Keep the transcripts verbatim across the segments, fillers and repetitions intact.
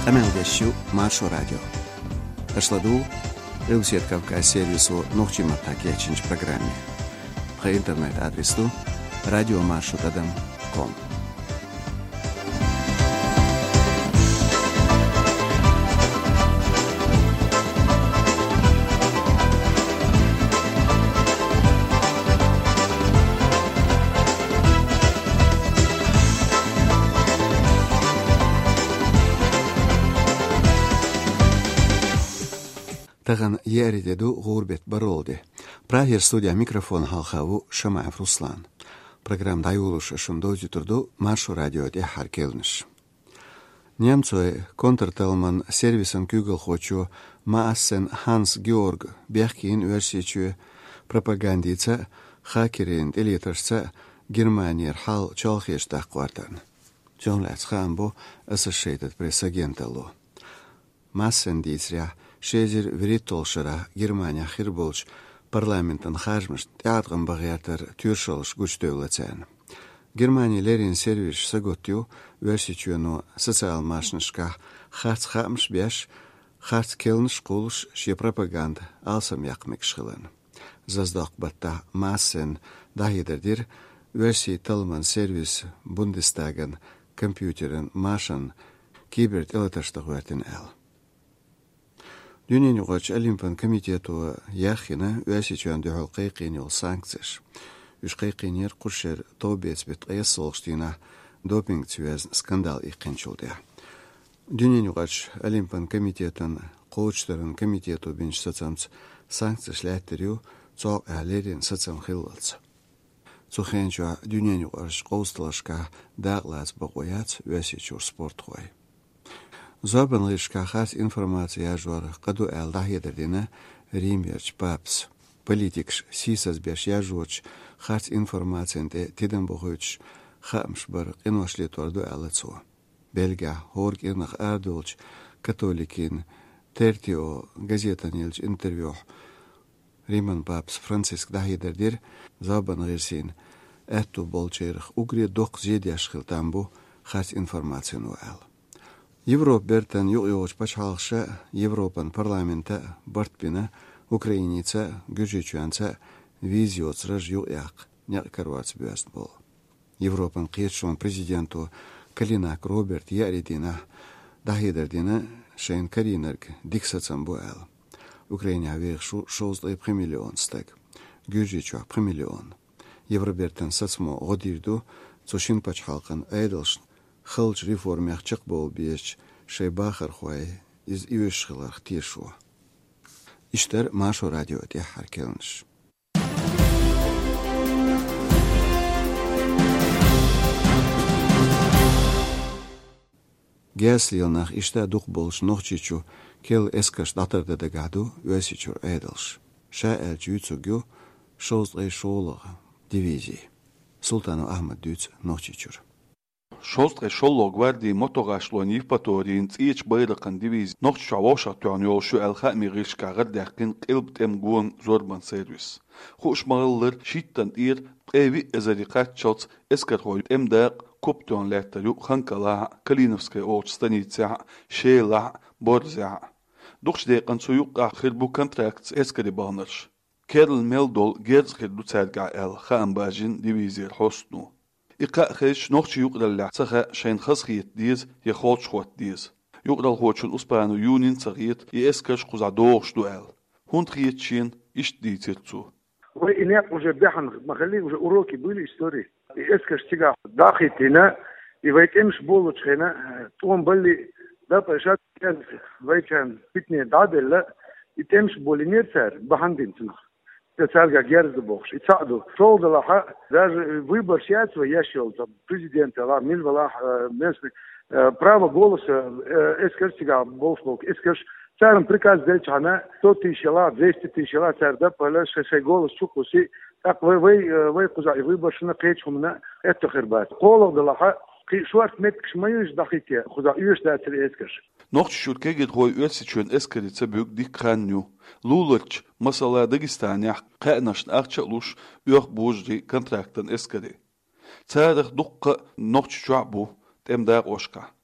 Камелдещу Маршо радио. Ашладу Элсет Кавказ сервису Нохчима Такечинч программе. По интернет-адресу радиомаршрутадам точка ком. Таган яриdedu gurbet baroldi. Прахер студия микрофон халхаву Шамаев Руслан. Программ даюлуша шундози турду Маршо радио де харкелниш. Немцой контртелман сервисан кюгел хочу Maassen Hans Georg Berkin версичу пропагандица хакерин элитарса Германия хал чалхеш тахквартан. Джонлац хамбо Associated Press агентало. Maassen дицря Шезер веритолшара Германия хирболш парламентан хажмыш театрын багыятыр тюршолш гучтөвлацен. Германия лерин сервис саготю версичуну социал машнышка харц хамш беш харц келнш кулш ше пропаганда алсам якмек шхылын. Заздак батта Maassen дахидердир верси талман сервис Бундестаген компьютерен машин киберт элаташтагвертин эл. Дюнин угач Олимпиан комитету яхина уасичуан дюхал қайқинил санкциш. Уш қайқинир қушер тобецбет қайсолштина допинг цвяз скандал иқинчулдя. Дюнин угач Олимпиан комитетан коучтарын комитету бинч сацамц санкциш ләттерю цоқ әлерин сацам хиллалц. Цухенчуа дюнин угач қоусталашка дағлац бақояц уасичур спорт хой. Забан лишка хас информация жор каду эл дахидердина римерч папс политикш сисас беш яжоч хас информациянте тиден бохуч хамш бар инвашле торду алацо белга хорг ирнах ардулч католикин тертио газетанилч интервью риман папс франциск дахидердир забан лишин эту болчерх угре док зедяшхилтамбу хас информацияну эл Европа бертен юг-югоч пачалша Европан парламента бартпина Украиница гүжечуанца визиоц раж юг-як няк карвац бюаст бол. Европан қиетшон президенту Калинак Роберт Яридина дахидердина шейн каринерг диксацам буэл. Украиня вех шоузлай премиллион стек. Гүжечуак премиллион. Европертен сацмо годирду цушин пачалкан айдалшн Хылч реформях чық бол беш шейбахар хуай из ивешхылах тишу. Иштер Маршо радио де харкелнш. Геслилнах ишта дух болш нохчичу кел эскаш датырды дегаду уэсичур эдалш. Ша эл жүйцугю шоз эй шоулага дивизии. Султану Ахмад дүйц нохчичур. Шолстрэ шолло гвардии мотогашлон Евпаториин цыич байракан дивиз нохч авошатуан йолшу элхами ришкагар дякин қилбтем гуан зорбан сервис. Хуш мағыллар шиттан ир эви эзарикат чалц эскар хой эмдaq коптуан ләттарю ханкала Калиновская оч станица шейла борзя. Духш дейқан суюк ахир бу контракт эскари банарш. Керл мелдол герцхир дуцарга эл хаамбажин дивизир хостну. إقاء خيش نوخش يقرأ اللعصخة شين خسخيت ديز يخوش خوات ديز يقرأ الخوشن أسبانو يونين صغيت يأسكش قزع دوغش دوال هون تخيت شين إش دي تيرتسو وإنيات уже бяхан махали уже уроки были истории эскаш тига дахитина и вайтемш болучхена том были да пашат вайтан питне дадела и темш болинерцер бахандинцна Царга Герзбохш. И цаду. Солдалаха, даже выбор сядства я счел, там, президента, ла, мильвала, местный, право голоса, эскерсига, болшлок, эскерш, царам приказ дельч она, сто тысяч ла, двести тысяч ла, царь, да, поля, шешей голос, чукуси, так, вы, вы, вы, куза, и выбор, шина, кечумна, это хербат. Коловдалаха, шварт меткш маюш дахите, куза, юш, да, царь, эскерш. Нохч шуркегет хой уэлсичуэн эскерица бюк дикханню. Луларч масала Дагестанях қайнаш ахчалуш ух бужри контрактан эскери. Царах дукка нохч чуабу темдаг ошка.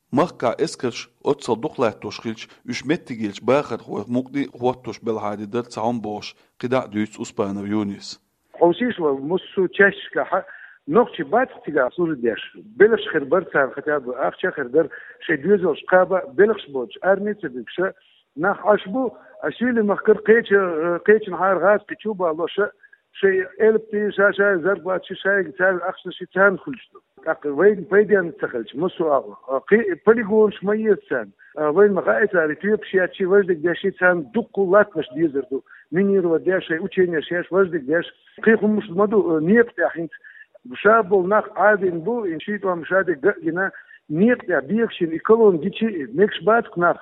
Mahka eskers otsal duqlaattosh khilch üç mettigilch baakhar huwa muqdi huwattosh belhadi dar tsaum bosh qida düts uspana yunis حوسيش ومسو تشكا نقطي بات تيجا صور ديش بلش خربر تاع خطاب اخ خردر شي دوزوش قابا بلش بوج ارنيت بكش ناخ عشبو اشيل مخكر قيت قيت نهار غاز كتوبا الله شي شي البتي شاشا زربات شي شاي تاع اخش شي تان خلشتو وين بيدين تخلش مسو قي بليغون شميه سان وين مقايت على تيب شي شي وجدك داشي تان دقولات مش ديزردو منير وداشي учение شيش وجدك داش قيخم مش مدو نيت تاعين بشابل ناخ عادين بو ان شيت ومشادك جنا نيت تاع بيكشن يكلون جيتشي ميكس بات ناخ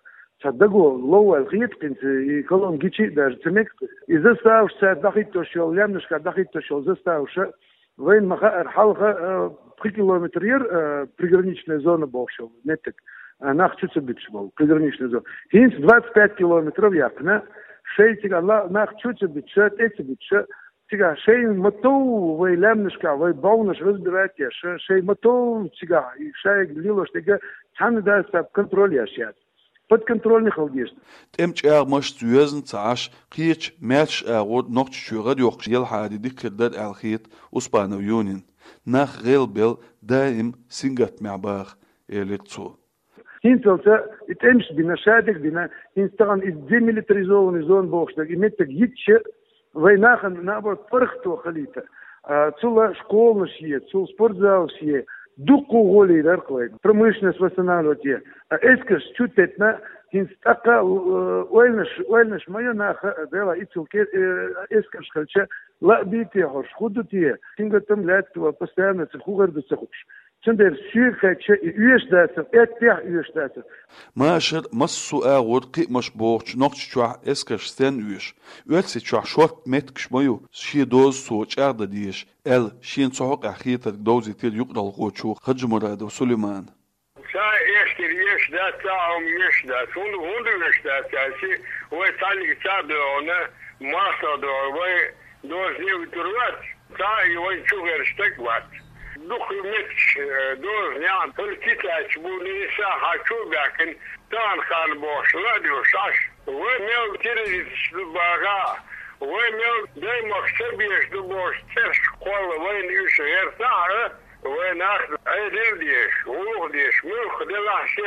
تصدقوا لو الغيط كنت يكلون جيتشي دار تمك اذا استاوش دقيقه توشول لمش دقيقه توشول زستاوش وين مخا حلقه три километра приграничная зона бовшел нетек нах чуть битш был приграничная зона хинс двадцать пять километров якна шейтига нах чуть битш эти битш тига шей мотов вы лемнышка вы баунаш разбирайте шей мотов тига и шей лилош тига цанда сап контроль яшят под контроль не холдишь темчар маш зюзен цаш қич мерч род noch чура yok yel hadi dikirdat alkhit uspana yunin nach relbel daim singat ma'bar elitso Hintelta итемш бина шадик бина инстаган из демилитаризованный зон бохштаг имет так гитче войнахан наоборот пархто халита цула школы шие цул спортзал шие дуку голи дарклай промышленность восстанавливать е эскаш чутетна инстака уэльнаш уэльнаш моя наха дела ицулке эскаш халча ла бити хош худути тингатам лятва постоянно цхугар да цхуш чендер сюрхача юшдатер этпех юшдатер машер массу агур қи маш боч нохчва эскаш стен юш үетси чва шорт меткш мою ши доз соч арда диш эл шин цохок ахита дози тил юqdal qochu хажмурад сулейман Sa eerste eerst dat om eerst dat hond honderd dat als we talig tsadone master door we door nieuw terwijl daar je weet sugar stuk wat nog met door ja politiek moet sa hachu baken dan gaan boos radio sas we nou terrorist baga we nou de maksebies de boos ter school we nu ze hertaren وناخذ عيدين ديش وروح ديش ملخ دي لحشة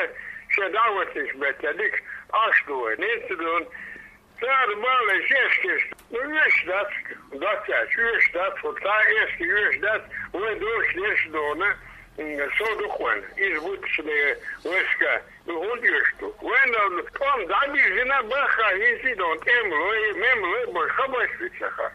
شداوتش بتديك أشدوه نيتدون تار بالي شيشتش ويش دات داتش ويش دات وطا إيش ويش دات ودوش ديش دونه صودو خوان إيش بوتش دي ويسكا وهون ديشتو وين قام دابي جنا بخا هيسي دون تملو مملو بخبش بيتشخا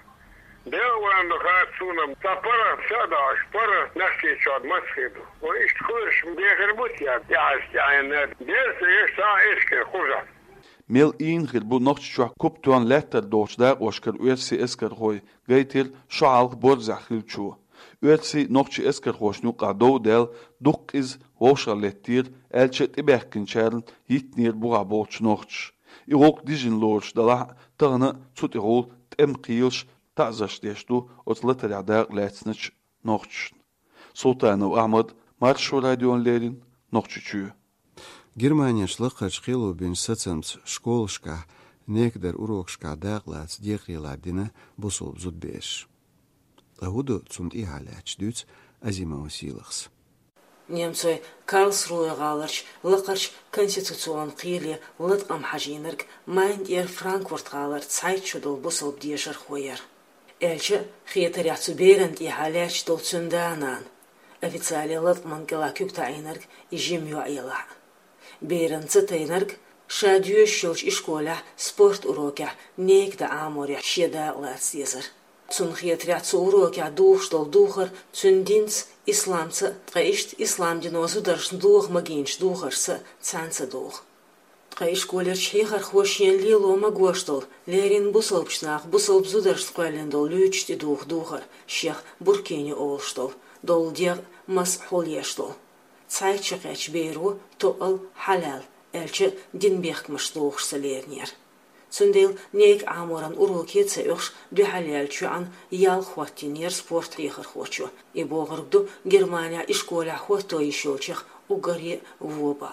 Devam gaat zo'n tapara sada spara naski chad maskedo. O ist khurs beger mut ja. Ja, ist ja ein der ist da ist khuza. Mel in git bu noch chwa kuptuan letter dochda oskar üetsi esker hoy geitil shaal borzakhil chu. Üetsi noch chi esker hoshnu qado del duq iz hoshalettir elchet iberkin chern hitnir bu aboch noch. Irok dijin loch dala tagna tsut irol tem qiysh تعزشتيشتو أطلت العداء لاتنش نوخش سلطان وأحمد مارشو راديون ليرين نوخشو Германия шлахачхилу бин сацамц школшка некдар урокшка дагладс дехиладина бусул зудбеш. Агуду цунд ихаляч дюц азима усилахс. Немцой Karlsruhe галарч лакарч конституцион қиле лыдқам хажинерг майнд ер Франкфурт галар цайтшудул бусул дешер хойер. Элче хиетаряцу берент ихаляч дол цунданан. Официали лыдқман гелакюк тайнерг ижим юайла. Беренцы тайнерг шадюш шилч ишколя спорт урока некда аморя шеда лацезер. Цун хиетаряцу урока духштол духар цундинц исламцы траишт ислам динозу даршн дух магинч духарсы цанцы дух. Траиш колерч хихар хвошен лило магоштол лерин бусылпшнах бусылпзу дарш сквалендол лючти дух духар шех буркени олштол дол дер мас холештol. Цайчыкач беру тоал халал элче динбехмыш духсы лернер. Цундел нег аморан уроки цеюш дюхаляльчуан ял хваттинер спорт ехар хочу. И богоргду Германия и школя хватто ещёчих угари вобал.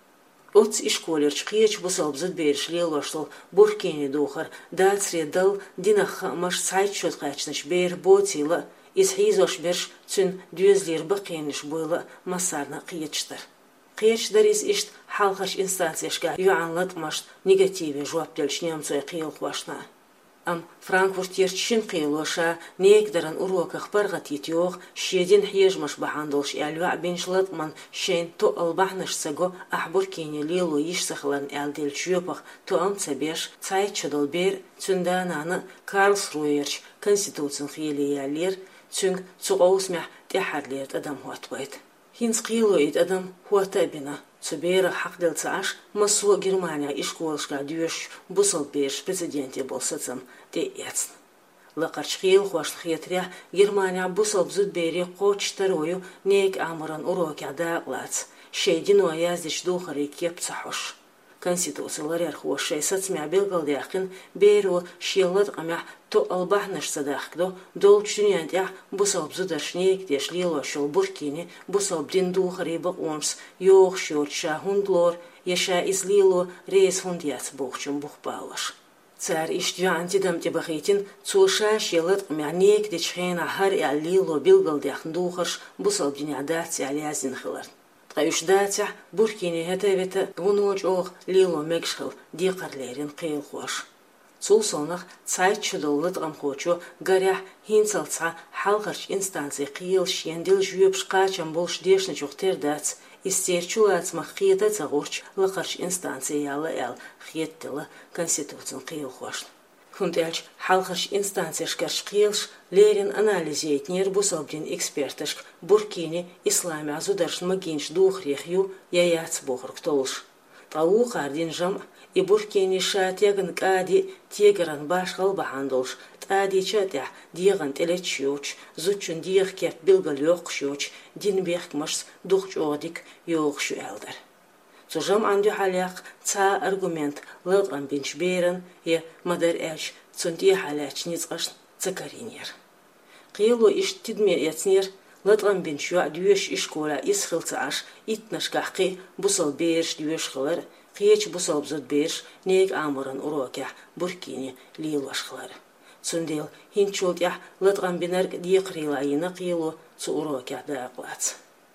Отц и школерч қиеч бусалбзыд берішлел ваштыл буркені духар, дацредал динаха маш сайчот қачныш бер ботила, из хизош берш цүн дюзлер бақениш бойла масарна қиечтар. Қиечтар из ишт халқаш инстанцияшка юанлат маш негативе жуаптельш немцой қиел хвашна. Ам Франкфурт ерчшин қиелоша некдаран уроках паргат етиох шедин хьежмаш бахандолш ялва беншлат ман шейн то албахнаш саго ахбур кене лило ишсахлан ялдел чуепах то ам цабеш цай чадал бер цундананы Карлсруерч конституцин хиели ялер цунг цугаусмях тяхарлерт адам хуатбайт. Хинс қиелоид адам хуатабина. Цубейра хақдел цааш масло Германия и школшка дюш бусал беш президенте болсацам де яцн. Лақарчхил хуашхетря Германия бусал бзуд бери коч тарою нег амаран уроки адaqlaц. Шейдин уаяздич духари кеп цахош. Конституциялар ярхуашей сацмя белгалдяхин беру шиллат амя то албахнаш садахкдо долчунянтя бусал бзударш нег дешлило шол буркини бусал бдин духари баконс йох шорча хундлор яша излило рейс хундяц бухчум бухпалаш. Царь иштвянтидам тебахитин цулша шиллат амя нег дечхена хар яллило белгалдяхн духарш бусал бдин адаци алязин хилар. Таюшдатя буркини хетевета гунуч ох лило мегшхил диқарлерин қийл хуаш. Цул сонах цайт чудоллыт амхочу гарях хинцалца халгарч инстанции қийл шендил жуепш қачам болш дешны чухтер дац истерчулац махқиета цагурч лақарч инстанции яла ял хиеттила конституцин қийл хуаш. Хунтельч халгарч инстанцияшкарч қийлш лерин анализиет нер бусалбдин эксперташк буркини ислами азударш магинч духрехью яяц бохрк толш. Тау хардин жам и буркини шатяган кади тегран башхал бахандолш тади чатя диган телечуч зучун диг кеп билгал йокшуч динбех маш духчодик йокшу элдер. Цужам анду халяк ца аргумент лăлган бинчберен е мадар элч цунти халяч ницгаш цакаринер. Қийло иш тидме яцнер лăлган бинчуа дюеш ишкола исхилцаш итнашкахқи бусал берш дюеш хылар қиеч бусал бзут берш нег амыран урокя буркини лилваш хылар. Цундел хинчултя лăлган бинерг диқрилайына қийло цу урокя дaqlaц.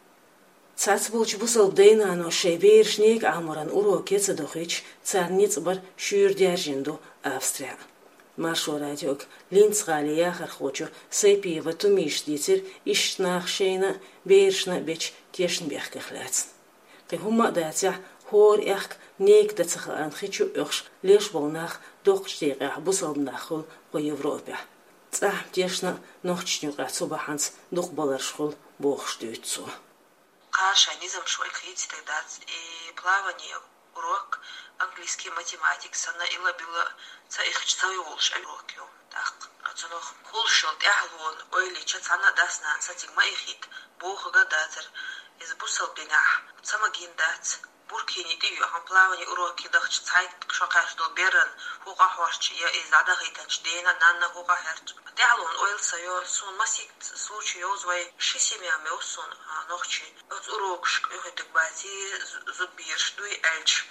Цац болч бусал дейна ано шейберш нег амыран уроке цадохич царниц бар шюрдяжинду Австрия. Маршо радиок линц галия хархочу сейпиева тумиш дитер ишнах шейна бершна беч тешнбех кахляц. Кихума датя хор эх нег дацха анхичу өхш леш болнах дохштега бусал нахул по Европе. Цах тешна нохчнюга цубаханц дух баларшхул бохштуйцу. Каша низам шой крити тогда и плавание урок английский математик сана ила била ца их чтаю волш урокю так ацунох хулшол тяхлон ойли чатсана дасна сатигма ихит бохга датер из бусал бина самагин дац буркини тию хан плавание уроки дахч цайт шокаш до берен хуга хварч я из адагитач дена нанна хуга херч тяхлон ойл сайо сун масик случай озвай шисемяме осон ночи от урок шкёхетик бати зубирш дуй эльч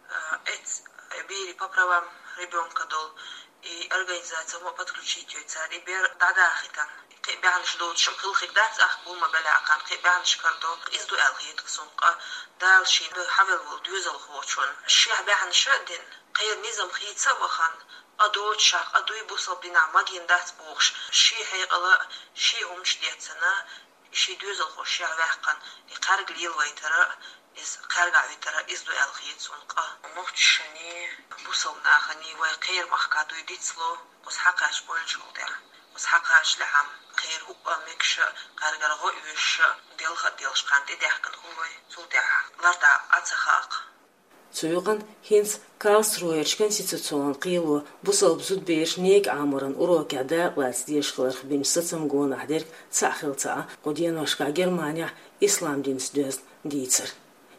эт бери по правам ребенка дол и организация мо подключить ее царь бер дадахитан кебянш дол шхил хидат ах бума балакан кебянш кардо из ду элхит ксунка дальше хавел вол дюзел хочон шех бян шадин қайр низам хитса вахан адот шах адуй бусал бина магин дат бухш шех айгала шехум шдетсана ши дюзел хош шех вахкан и қарг лил вайтара из қарга вайтара из ду элхит сунка нохчани бусал нахани вай қайр махка дуй дитсло қос хақаш болчулда қос хақаш лахам қайр уа мекша қаргарго үш делха делшқанди дахкан хувай сулда ларда ацахақ Цуйган хинс Карлсруерч конституцион қийло бусал бзуд беш нег амыран уроки адaqlaц дешхлар бин сацам гон ахдерк цахилца қодиеношка Германия ислам динс дөз дийцер.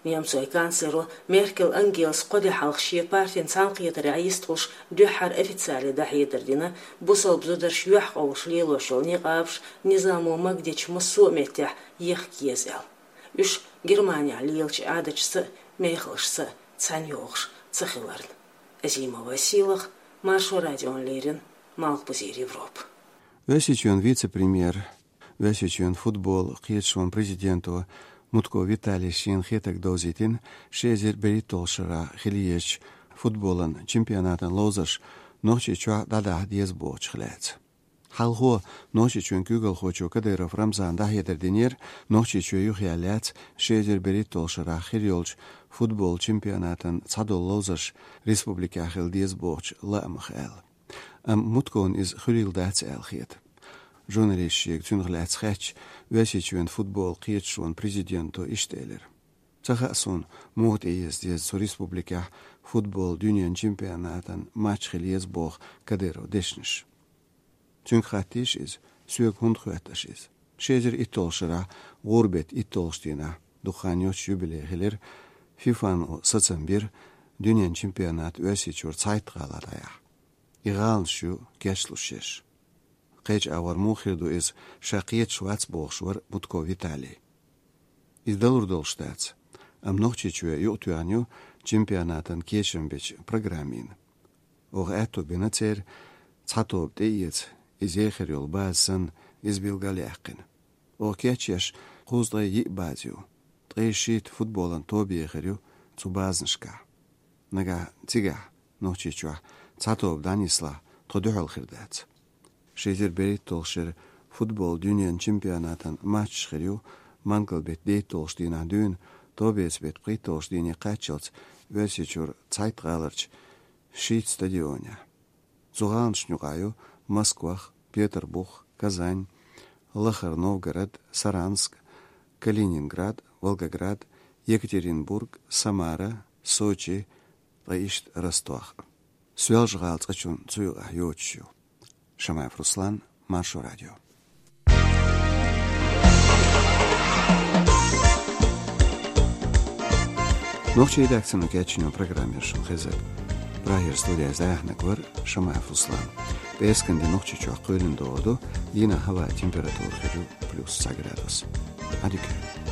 Немцой канцлеру Меркель Ангелс قد حلقشية بارتين سانقية رئيستوش دوحر официально دحيدردنا بوصل بزودرش يوح أوش ليلو شلني قابش نظامو مقديش مسو متح يخ كيزل يش Германия лилч адачсы мейхлышсы цанёгш цехиларн Азима Василах Маршо радион Лерин Малпузир Европ. Весичен вице-премьер, весичен футбол, қиетшон президенту Мутко Виталий Шин хетак дозитин, шезер беритолшара хилиеч футболан чемпионатан лозаш, ночи чуа дада диез боч хлец. Халхо ночи чуен кюгал хочо кадыров Рамзан дахедер денер, ночи чуа юхиалец, шезер беритолшара хириолч футбол чемпионатан цадол лозаш республика хил диез боч ламхэл. Am Mutkon is Guril Daats Elgeet. Journalistje Tungelets Getch, Wessitjuan voetbal Geertsoon presidento Isteler. Zagason moot is die Republika voetbal Union Championaten match geleesboog Kadero Dishnish. Tungratisch is Suek Hundgwettisch is. Schezer Itolshara, Gorbet Itolstina, Duchanjoch jubileegeler, Fifan Satsambir, Union Championat Wessitjur Zeitgaladaya. Iran شو كاشلوشش قيج أور موخردو إز شاقيت شواتس بوغشور بوتكو فيتالي إز دلور دولشتاتس أم نوخشي شوية يؤتوانيو چمبياناتن كيشن بيش برغرامين أوغ أتو بناتير تحطو بديت إز يخر يول بازسن إز بيلغالي أقين أوغ كياتشيش خوزدغي يقبازيو تغيشيت فوتبولان توبي يخريو تسو بازنشكا نغا تيغا نوخشي شوية Цатов Данисла тодухал хирдац. Шезер берит толшер футбол дюниан чемпионатан матч хирю мангал бет дейт толштина дюн тобес бет прит толштине качелц весичур цайтгаларч шит стадионя. Зуганшнюгаю Москвах, Петербург, Казань, Лахар Новгород, Саранск, Калининград, Волгоград, Екатеринбург, Самара, Сочи, Таишт, Ростов. Свелж галц ачун цуюга йочу. Шамаев Руслан, Маршо радио. Ногчи редакцияны кячиню программершин хезек. Брахер студия заяхна гвар Шамаев Руслан. Бескенде ногчи чуа көлін дооду, лина хава температура херю плюс градус. Адюке.